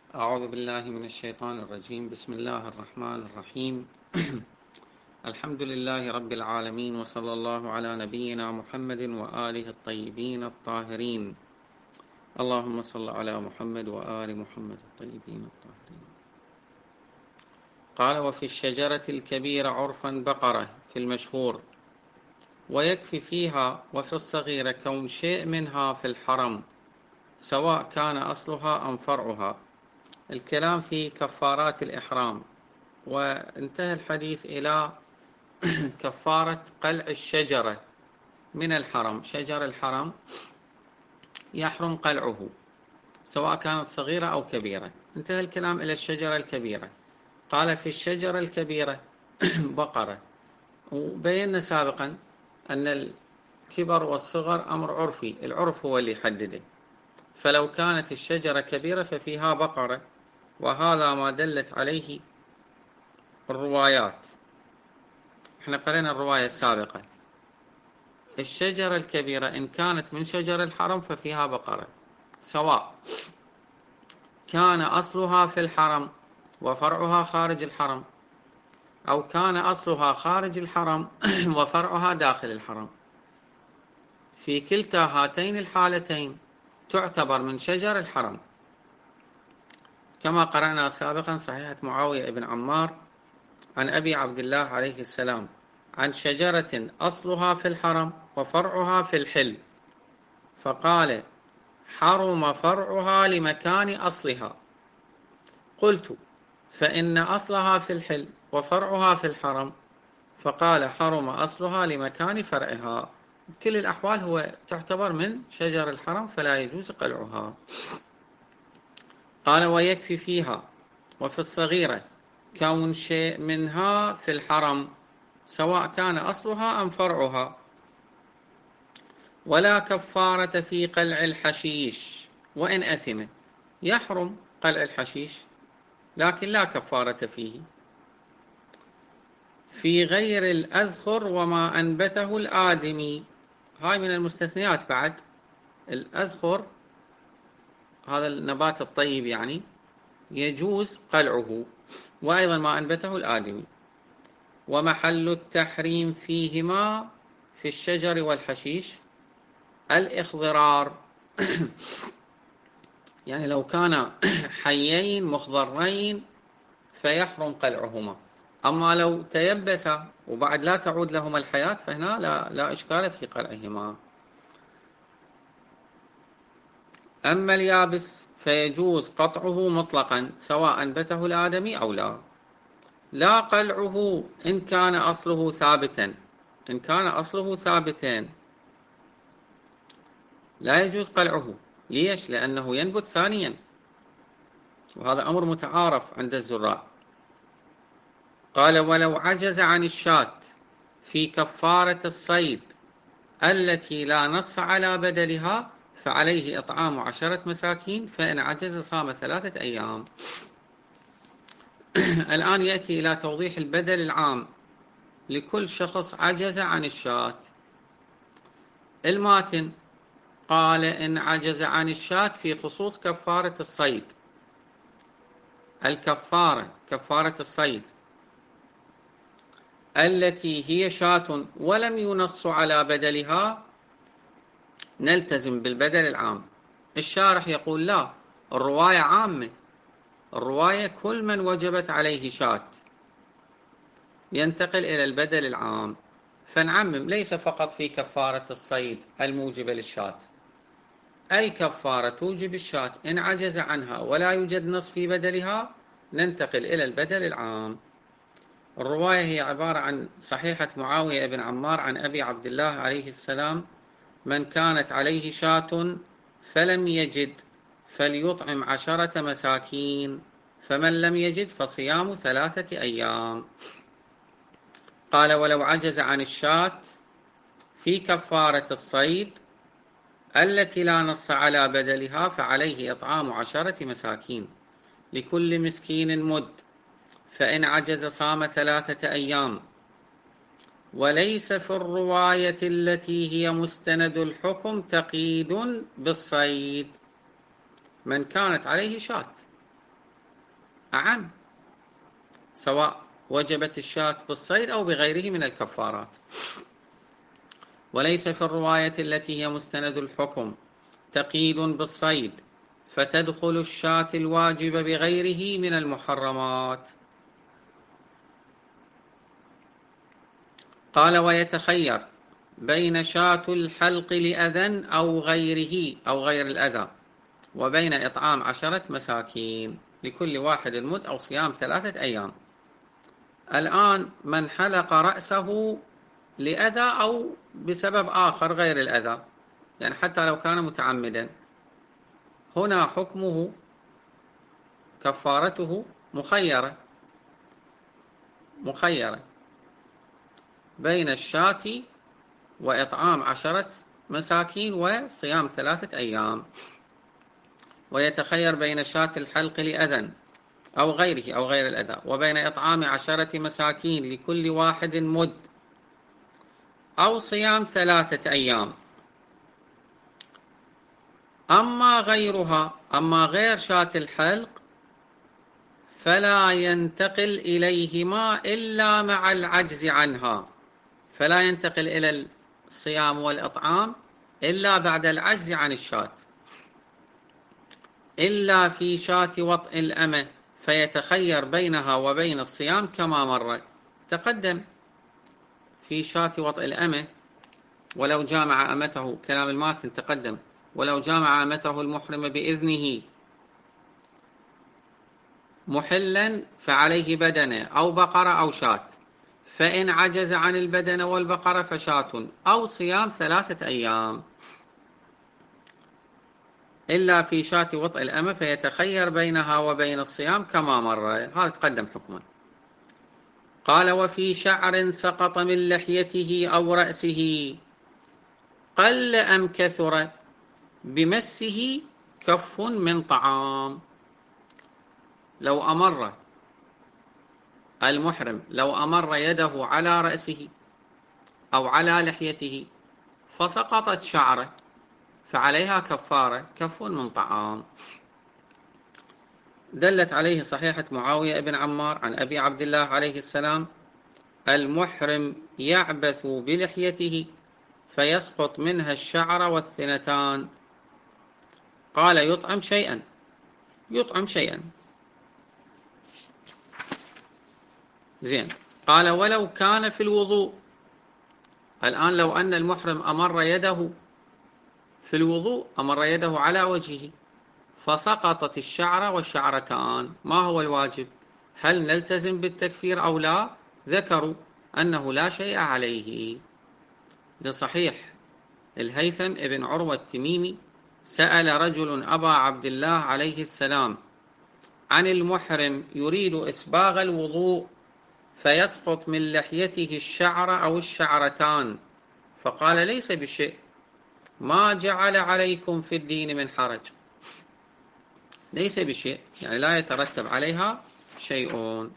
أعوذ بالله من الشيطان الرجيم. بسم الله الرحمن الرحيم. الحمد لله رب العالمين، وصلى الله على نبينا محمد وآله الطيبين الطاهرين. اللهم صل على محمد وآل محمد الطيبين الطاهرين. قال: وفي الشجرة الكبيرة عرفا بقرة في المشهور، ويكفي فيها وفي الصغيرة كون شيء منها في الحرم، سواء كان أصلها أم فرعها. الكلام في كفارات الإحرام، وانتهى الحديث إلى كفارة قلع الشجرة من الحرم. شجر الحرم يحرم قلعه سواء كانت صغيرة أو كبيرة. انتهى الكلام إلى الشجرة الكبيرة. قال: في الشجرة الكبيرة بقرة. وبينا سابقا أن الكبر والصغر أمر عرفي، العرف هو اللي يحدده. فلو كانت الشجرة كبيرة ففيها بقرة، وهذا ما دلت عليه الروايات. احنا قرأنا الرواية السابقة. الشجرة الكبيرة إن كانت من شجر الحرم ففيها بقرة، سواء كان أصلها في الحرم وفرعها خارج الحرم، أو كان أصلها خارج الحرم وفرعها داخل الحرم. في كلتا هاتين الحالتين تعتبر من شجر الحرم، كما قرأنا سابقا صحيحة معاوية بن عمار عن أبي عبد الله عليه السلام عن شجرة أصلها في الحرم وفرعها في الحل، فقال: حرم فرعها لمكان أصلها. قلت: فإن أصلها في الحل وفرعها في الحرم. فقال: حرم أصلها لمكان فرعها. بكل الأحوال هو تعتبر من شجر الحرم، فلا يجوز قلعها. قال: ويكفي فيها وفي الصغيرة كون شيء منها في الحرم، سواء كان أصلها أم فرعها. ولا كفارة في قلع الحشيش وإن أثم. يحرم قلع الحشيش لكن لا كفارة فيه. في غير الأذخر وما أنبته الآدمي. هاي من المستثنيات بعد. الأذخر هذا النبات الطيب يعني يجوز قلعه، وأيضا ما أنبته الآدمي. ومحل التحريم فيهما في الشجر والحشيش الإخضرار. يعني لو كان حيين مخضرين فيحرم قلعهما، أما لو تيبسا وبعد لا تعود لهما الحياة فهنا لا إشكال في قلعهما. أما اليابس فيجوز قطعه مطلقا سواء أنبته الآدمي أو لا. لا قلعه إن كان أصله ثابتا. إن كان أصله ثابتين لا يجوز قلعه. ليش؟ لأنه ينبت ثانيا، وهذا أمر متعارف عند الزراع. قال: ولو عجز عن الشاة في كفارة الصيد التي لا نص على بدلها فعليه إطعام 10 مساكين، فإن عجز صام 3 أيام. الآن يأتي إلى توضيح البدل العام لكل شخص عجز عن الشاة. الماتن قال: إن عجز عن الشاة في خصوص كفارة الصيد. الكفارة كفارة الصيد التي هي شاة ولم ينص على بدلها نلتزم بالبدل العام. الشارح يقول: لا، الرواية عامة، الرواية كل من وجبت عليه شاة ينتقل إلى البدل العام، فنعمم ليس فقط في كفارة الصيد الموجبة للشاة. أي كفارة توجب الشاة إن عجز عنها ولا يوجد نص في بدلها ننتقل إلى البدل العام. الرواية هي عبارة عن صحيحة معاوية بن عمار عن أبي عبد الله عليه السلام: من كانت عليه شاة فلم يجد فليطعم 10 مساكين، فمن لم يجد فصيام 3 أيام. قال: ولو عجز عن الشاة في كفارة الصيد التي لا نص على بدلها فعليه إطعام 10 مساكين، لكل مسكين مد، فإن عجز صام 3 أيام. وليس في الرواية التي هي مستند الحكم تقييد بالصيد. من كانت عليه شاة أعم، سواء وجبت الشاة بالصيد أو بغيره من الكفارات. وليس في الرواية التي هي مستند الحكم تقييد بالصيد فتدخل الشاة الواجب بغيره من المحرمات. قال ويتخير بين شاة الحلق لأذى أو غيره أو غير الأذى، وبين إطعام 10 مساكين لكل واحد مد أو صيام 3 أيام. الآن من حلق رأسه لأذى أو بسبب آخر غير الأذى، يعني حتى لو كان متعمدا، هنا حكمه كفارته مخيرة بين الشاة وإطعام 10 مساكين وصيام 3 أيام. ويتخير بين شاة الحلق لأذى أو غيره أو غير الأذى، وبين إطعام 10 مساكين لكل واحد مد أو صيام 3 أيام. أما غيرها، أما غير شاة الحلق، فلا ينتقل إليهما إلا مع العجز عنها، فلا ينتقل إلى الصيام والإطعام إلا بعد العجز عن الشاة، إلا في شاة وطء الأمة فيتخير بينها وبين الصيام كما مر تقدم. في شاة وطء الأمة ولو جامع أمته، كلام الماتن تقدم، ولو جامع أمته المحرم بإذنه محلا فعليه بدنة أو بقرة أو شاة، فإن عجز عن البدنة والبقرة فشاة أو صيام 3 أيام، إلا في شاة وطء الأمة فيتخير بينها وبين الصيام كما مر، هذا تقدم حكما. قال وفي شعر سقط من لحيته أو رأسه قل أم كثر بمسه كف من طعام. لو أمر المحرم يده على رأسه أو على لحيته فسقطت شعره فعليها كفارة كف من طعام. دلت عليه صحيحة معاوية بن عمار عن أبي عبد الله عليه السلام: المحرم يعبث بلحيته فيسقط منها الشعر والثنتان. قال يطعم شيئا. زين. قال ولو كان في الوضوء. الآن لو أن المحرم أمر يده في الوضوء، أمر يده على وجهه فسقطت الشعرة والشعرتان، ما هو الواجب؟ هل نلتزم بالتكفير أو لا؟ ذكروا أنه لا شيء عليه، لصحيح الهيثم ابن عروة التميمي سأل رجل أبا عبد الله عليه السلام عن المحرم يريد إسباغ الوضوء فيسقط من لحيته الشعر أو الشعرتان، فقال ليس بشيء، ما جعل عليكم في الدين من حرج، ليس بشيء، يعني لا يترتب عليها شيء.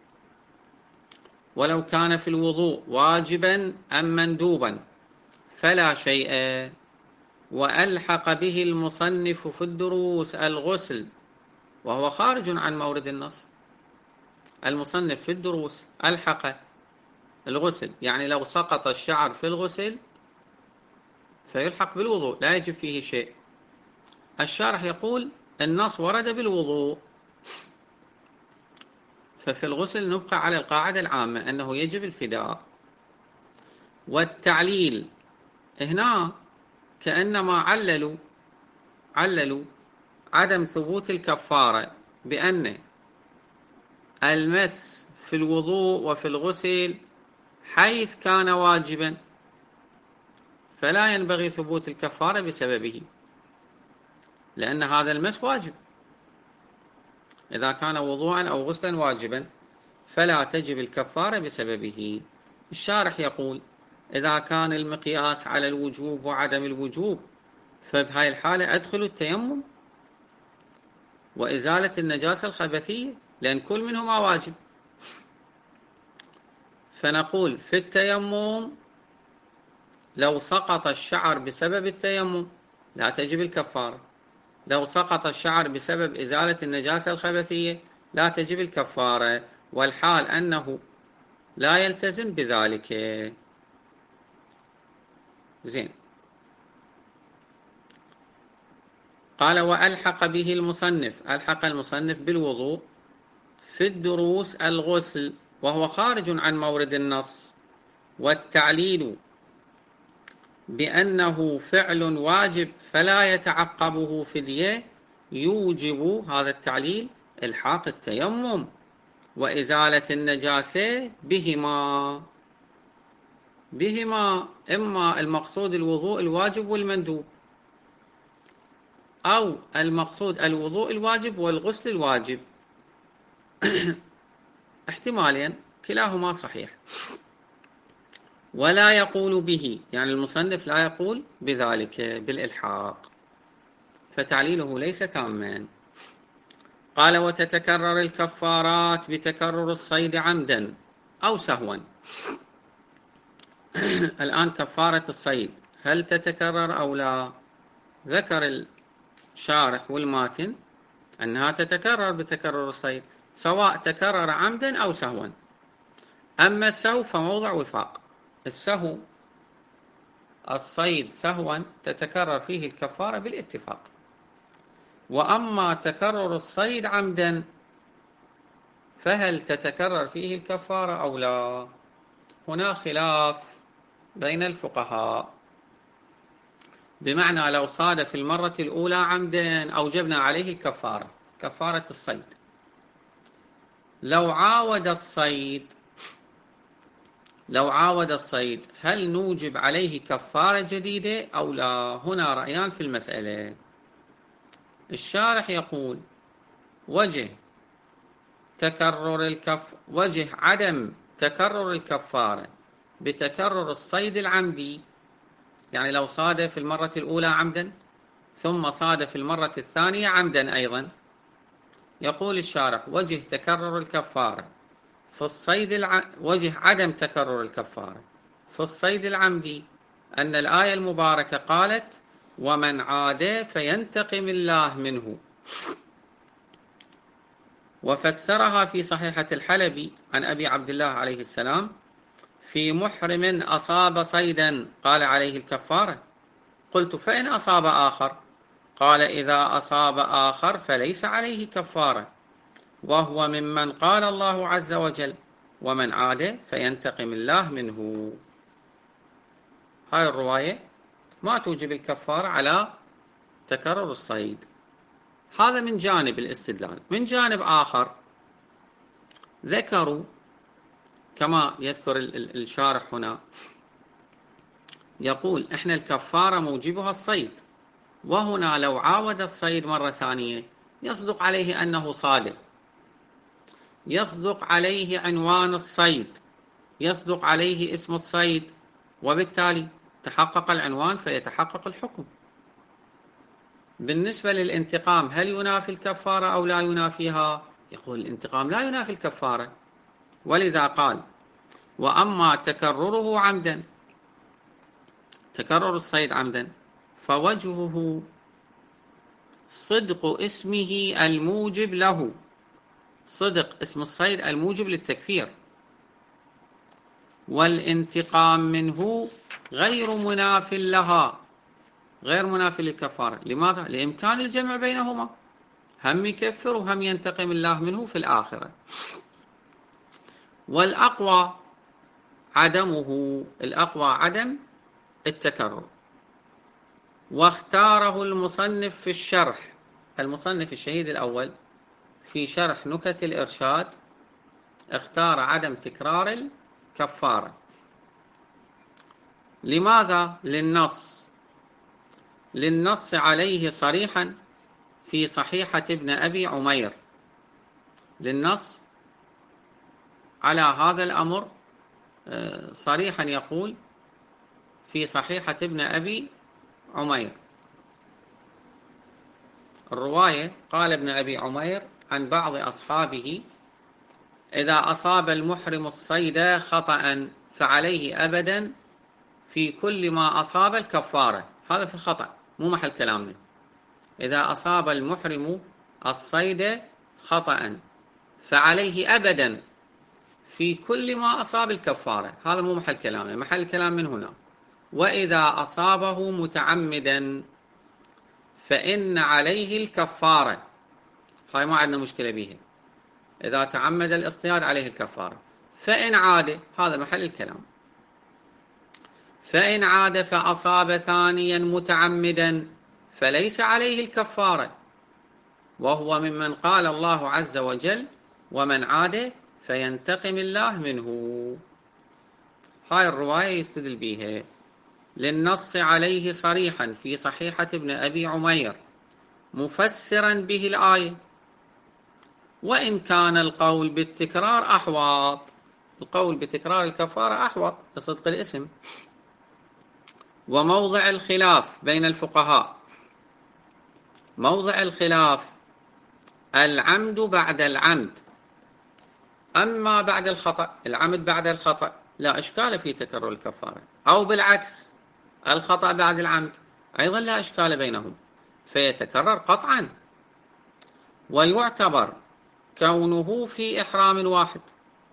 ولو كان في الوضوء واجبا أم مندوبا فلا شيء. وألحق به المصنف في الدروس الغسل، وهو خارج عن مورد النص. المصنف في الدروس ألحق الغسل، يعني لو سقط الشعر في الغسل فيلحق بالوضوء لا يجب فيه شيء. الشارح يقول النص ورد بالوضوء، ففي الغسل نبقى على القاعدة العامة أنه يجب الفداء. والتعليل هنا كأنما عللوا عدم ثبوت الكفارة بأن المس في الوضوء وفي الغسل حيث كان واجبا فلا ينبغي ثبوت الكفارة بسببه، لأن هذا المس واجب. إذا كان وضوءا أو غسلا واجبا فلا تجب الكفارة بسببه. الشارح يقول إذا كان المقياس على الوجوب وعدم الوجوب فبهاي الحالة أدخل التيمم وإزالة النجاسة الخبثية، لأن كل منهما واجب. فنقول في التيمم لو سقط الشعر بسبب التيمم لا تجب الكفارة، لو سقط الشعر بسبب إزالة النجاسة الخبثية لا تجب الكفارة، والحال أنه لا يلتزم بذلك. زين. قال وألحق به المصنف، ألحق المصنف بالوضوء في الدروس الغسل، وهو خارج عن مورد النص، والتعليل بأنه فعل واجب فلا يتعقبه فدية يوجب، هذا التعليل، إلحاق التيمم وإزالة النجاسة بهما. إما المقصود الوضوء الواجب والمندوب، أو المقصود الوضوء الواجب والغسل الواجب. احتمالين، كلاهما صحيح. ولا يقول به، يعني المصنف لا يقول بذلك بالإلحاق، فتعليله ليس تاما. قال وتتكرر الكفارات بتكرر الصيد عمدا أو سهوا. الآن كفارة الصيد هل تتكرر أو لا؟ ذكر الشارح والماتن أنها تتكرر بتكرر الصيد، سواء تكرر عمدا أو سهوا. أما السهو فموضع وفاق. السهو، الصيد سهوا تتكرر فيه الكفارة بالاتفاق. وأما تكرر الصيد عمدا فهل تتكرر فيه الكفارة أو لا؟ هنا خلاف بين الفقهاء. بمعنى لو صاد في المرة الأولى عمدا أوجبنا عليه الكفارة، كفارة الصيد. لو عاود الصيد هل نوجب عليه كفارة جديدة أو لا؟ هنا رأيان في المسألة. الشارح يقول وجه عدم تكرر الكفارة بتكرر الصيد العمدي، يعني لو صاد في المرة الأولى عمدا ثم صاد في المرة الثانية عمدا أيضا، يقول الشارح وجه تكرر الكفارة في الصيد وجه عدم تكرر الكفارة في الصيد العمدي أن الآية المباركة قالت ومن عاد فينتقم الله منه، وفسرها في صحيحة الحلبي عن أبي عبد الله عليه السلام في محرم أصاب صيدا قال عليه الكفارة. قلت فإن أصاب آخر؟ قال إذا أصاب آخر فليس عليه كفارة، وهو ممن قال الله عز وجل ومن عاد فينتقم الله منه. هاي الرواية ما توجب الكفارة على تكرر الصيد. هذا من جانب الاستدلال. من جانب آخر ذكروا كما يذكر الشارح هنا، يقول إحنا الكفارة موجبها الصيد، وهنا لو عاود الصيد مرة ثانية يصدق عليه أنه صادق، يصدق عليه عنوان الصيد، يصدق عليه اسم الصيد، وبالتالي تحقق العنوان فيتحقق الحكم. بالنسبة للانتقام هل ينافي الكفارة أو لا ينافيها؟ يقول الانتقام لا ينافي الكفارة، ولذا قال وأما تكرره عمدا، تكرر الصيد عمدا، فوجهه صدق اسمه الموجب له، صدق اسم الصيد الموجب للتكفير، والانتقام منه غير مناف لها، غير مناف للكفارة. لماذا؟ لإمكان الجمع بينهما، هم يكفر وهم ينتقم الله منه في الآخرة. والأقوى عدمه، الأقوى عدم التكرر. واختاره المصنف في الشرح، المصنف الشهيد الأول في شرح نكت الإرشاد اختار عدم تكرار الكفارة. لماذا؟ للنص عليه صريحا في صحيحة ابن أبي عمير، للنص على هذا الأمر صريحا يقول في صحيحة ابن أبي عمير. الرواية قال ابن أبي عمير عن بعض أصحابه إذا أصاب المحرم الصيد خطأ فعليه أبدا في كل ما أصاب الكفارة. هذا في الخطأ، مو محل كلامنا. إذا أصاب المحرم الصيد خطأ فعليه أبدا في كل ما أصاب الكفارة. هذا مو محل كلامنا، محل الكلام من هنا. وإذا أصابه متعمدا فإن عليه الكفارة. هاي ما عندنا مشكلة بيها، إذا تعمد الاصطياد عليه الكفارة. فإن عاد، هذا محل الكلام، فإن عاد فأصاب ثانيا متعمدا فليس عليه الكفارة، وهو ممن قال الله عز وجل: ومن عاد فينتقم الله منه. هاي الرواية يستدل بيها للنص عليه صريحا في صحيحة ابن أبي عمير مفسرا به الآية، وإن كان القول بالتكرار أحوط. القول بتكرار الكفارة أحوط لصدق الاسم. وموضع الخلاف بين الفقهاء، موضع الخلاف العمد بعد العمد. أما بعد الخطأ، العمد بعد الخطأ لا إشكال في تكرر الكفارة، أو بالعكس الخطأ بعد العمد أيضا لا إشكال بينهم، فيتكرر قطعا. ويعتبر كونه في إحرام واحد.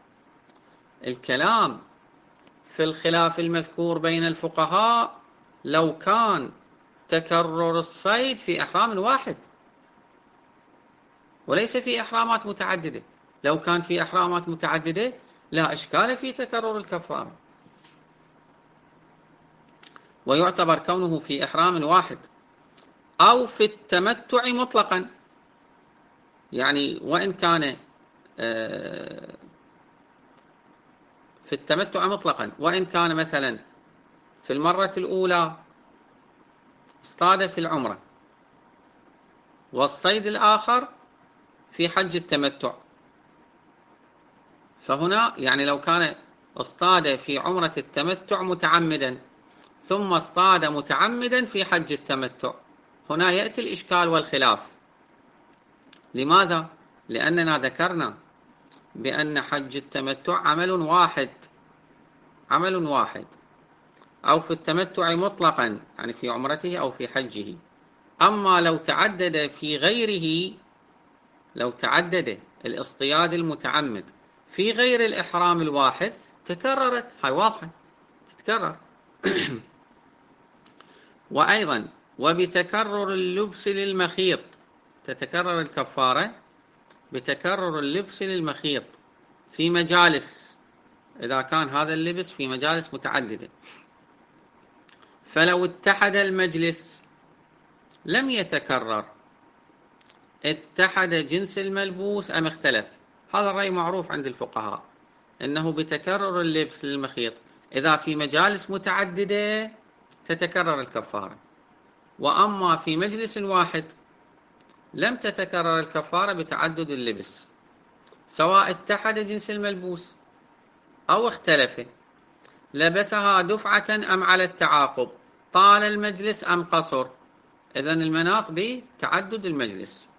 الكلام في الخلاف المذكور بين الفقهاء لو كان تكرر الصيد في إحرام واحد وليس في إحرامات متعددة. لو كان في إحرامات متعددة لا إشكال في تكرر الكفارة. ويعتبر كونه في إحرام واحد أو في التمتع مطلقا، يعني وإن كان في التمتع مطلقا، وإن كان مثلا في المرة الأولى اصطاد في العمرة، والصيد الآخر في حج التمتع، فهنا يعني لو كان اصطاد في عمرة التمتع متعمدا ثم اصطاد متعمدا في حج التمتع، هنا يأتي الإشكال والخلاف. لماذا؟ لأننا ذكرنا بأن حج التمتع عمل واحد، عمل واحد، أو في التمتع مطلقا يعني في عمرته أو في حجه. أما لو تعدد في غيره، لو تعدد الاصطياد المتعمد في غير الإحرام الواحد تكررت، هاي واضحة تتكرر. وأيضا وبتكرر اللبس للمخيط تتكرر الكفارة، بتكرر اللبس للمخيط في مجالس، إذا كان هذا اللبس في مجالس متعددة. فلو اتحد المجلس لم يتكرر، اتحد جنس الملبوس أم اختلف. هذا الرأي معروف عند الفقهاء، إنه بتكرر اللبس للمخيط إذا في مجالس متعددة تتكرر الكفارة، وأما في مجلس واحد لم تتكرر الكفارة بتعدد اللبس، سواء اتحد جنس الملبوس أو اختلف، لبسها دفعة أم على التعاقب، طال المجلس أم قصر. إذن المناط بتعدد المجلس.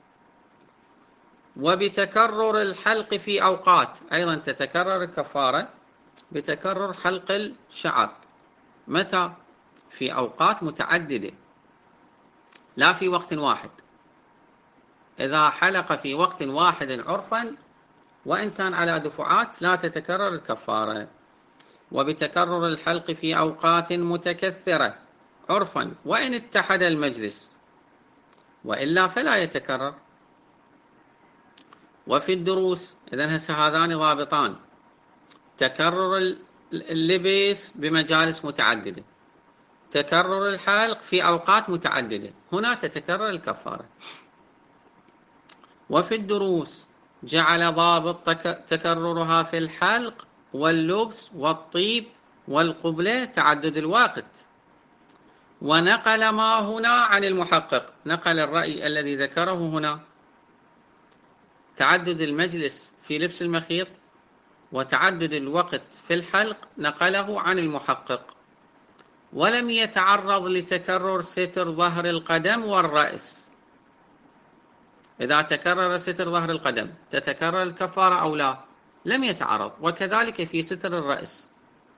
وبتكرر الحلق في أوقات أيضا تتكرر الكفارة بتكرر حلق الشعر. متى؟ في أوقات متعددة لا في وقت واحد. إذا حلق في وقت واحد عرفا وإن كان على دفعات لا تتكرر الكفارة. وبتكرر الحلق في أوقات متكثرة عرفا وإن اتحد المجلس، وإلا فلا يتكرر. وفي الدروس إذن هسه هذان ضابطان: تكرر اللبس بمجالس متعددة، تكرر الحلق في أوقات متعددة، هنا تتكرر الكفارة. وفي الدروس جعل ضابط تكررها في الحلق واللبس والطيب والقبلة تعدد الوقت. ونقل ما هنا عن المحقق، نقل الرأي الذي ذكره هنا تعدد المجلس في لبس المخيط وتعدد الوقت في الحلق، نقله عن المحقق، ولم يتعرض لتكرر ستر ظهر القدم والرأس. إذا تكرر ستر ظهر القدم تتكرر الكفارة أو لا؟ لم يتعرض. وكذلك في ستر الرأس.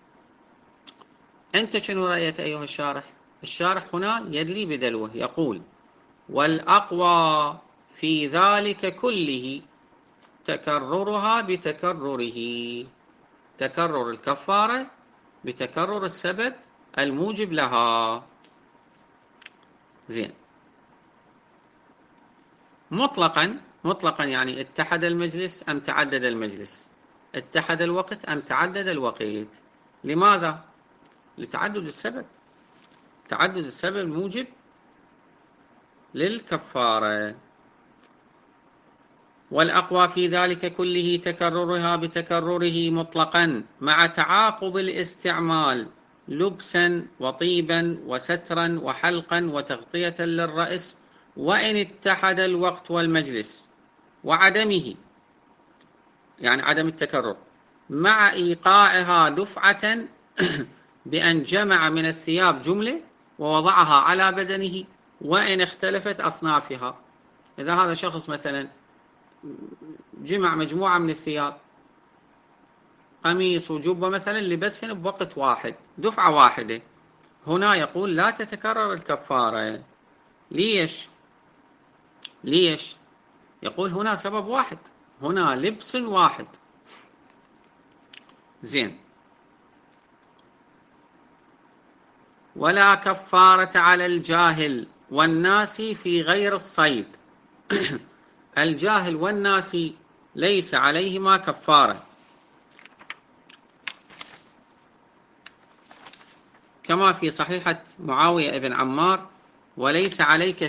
أنت شنو رأيك أيها الشارح؟ الشارح هنا يدلي بدلوه، يقول: والأقوى في ذلك كله تكررها بتكرره، تكرر الكفارة بتكرر السبب الموجب لها. زين. مطلقا يعني اتحد المجلس أم تعدد المجلس، اتحد الوقت أم تعدد الوقت. لماذا؟ لتعدد السبب، تعدد السبب موجب للكفارة. والأقوى في ذلك كله تكررها بتكرره مطلقا مع تعاقب الاستعمال لبسا وطيبا وسترا وحلقا وتغطية للرأس، وإن اتحد الوقت والمجلس، وعدمه يعني عدم التكرر مع إيقاعها دفعة بأن جمع من الثياب جملة ووضعها على بدنه، وإن اختلفت أصنافها. إذا هذا شخص مثلا جمع مجموعة من الثياب، قميص وجبة مثلا، لبسهن بوقت واحد، دفعة واحدة، هنا يقول لا تتكرر الكفارة. ليش؟ يقول هنا سبب واحد، هنا لبس واحد. زين. ولا كفارة على الجاهل والناس في غير الصيد. الجاهل والناس ليس عليهما كفارة، كما في صحيحة معاوية بن عمار: وليس عليك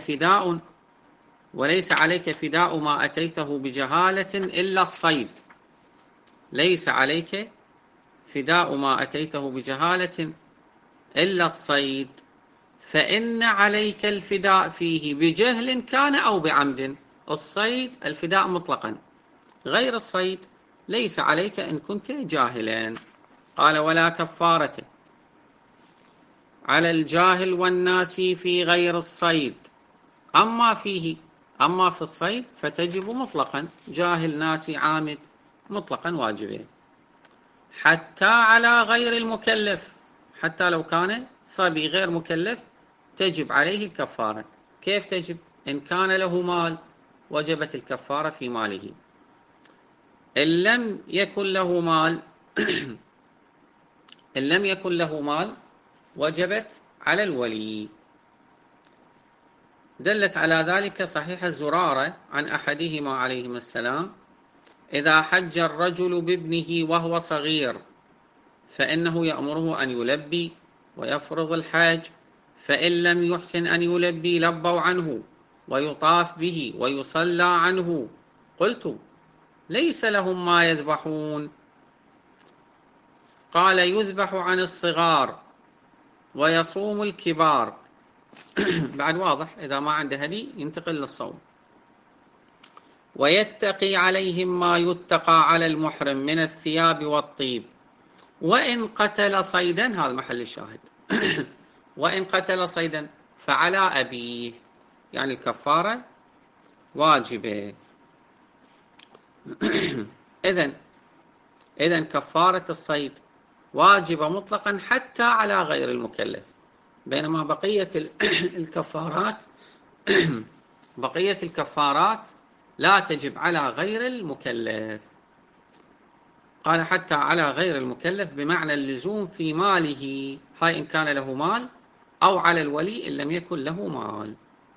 فداء ما أتيته بجهالة إلا الصيد. ليس عليك فداء ما أتيته بجهالة إلا الصيد، فإن عليك الفداء فيه بجهل كان أو بعمد. الصيد الفداء مطلقا، غير الصيد ليس عليك إن كنت جاهلا. قال: ولا كفارة على الجاهل والناس في غير الصيد. أما في الصيد فتجب مطلقا، جاهل ناسي عامد مطلقا واجبين. حتى على غير المكلف، حتى لو كان صبي غير مكلف تجب عليه الكفارة. كيف تجب؟ إن كان له مال وجبت الكفارة في ماله، إن لم يكن له مال وجبت على الولي. دلت على ذلك صحيح الزرارة عن أحدهما عليهما السلام: إذا حج الرجل بابنه وهو صغير فإنه يأمره أن يلبي ويفرض الحاج، فإن لم يحسن أن يلبي لبوا عنه ويطاف به ويصلى عنه. قلت: ليس لهم ما يذبحون؟ قال: يذبح عن الصغار ويصوم الكبار. بعد واضح، إذا ما عنده هدي ينتقل للصوم. ويتقي عليهم ما يتقى على المحرم من الثياب والطيب، وإن قتل صيدا، هذا محل الشاهد. وإن قتل صيدا فعلى أبيه، يعني الكفارة واجبة. إذن كفارة الصيد واجبة مطلقا حتى على غير المكلف، بينما بقية الكفارات لا تجب على غير المكلف. قال: حتى على غير المكلف بمعنى اللزوم في ماله، هاي إن كان له مال، أو على الولي إن لم يكن له مال.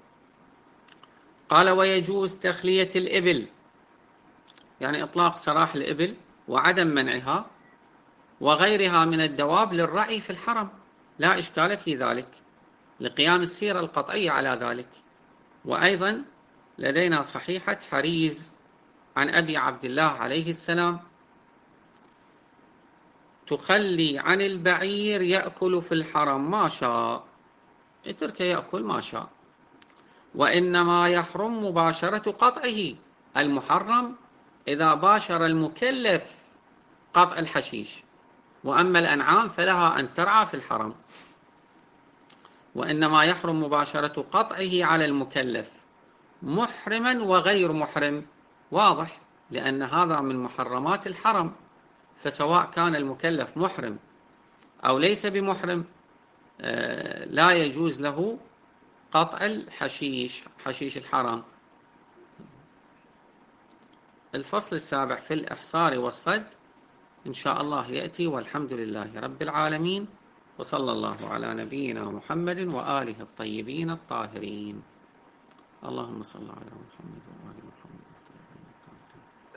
قال: ويجوز تخلية الإبل، يعني إطلاق سراح الإبل وعدم منعها وغيرها من الدواب للرعي في الحرم، لا إشكال في ذلك، لقيام السيرة القطعية على ذلك. وأيضا لدينا صحيحة حريز عن أبي عبد الله عليه السلام: تخلي عن البعير يأكل في الحرم ما شاء، اتركه يأكل ما شاء، وإنما يحرم مباشرة قطعه. المحرم إذا باشر المكلف قطع الحشيش، وأما الأنعام فلها أن ترعى في الحرم. وإنما يحرم مباشرة قطعه على المكلف محرما وغير محرم، واضح، لأن هذا من محرمات الحرم، فسواء كان المكلف محرم أو ليس بمحرم لا يجوز له قطع الحشيش، حشيش الحرام. الفصل السابع في الإحصار والصد إن شاء الله يأتي، والحمد لله رب العالمين، وصلى الله على نبينا محمد وآله الطيبين الطاهرين. اللهم صل على محمد وآل محمد.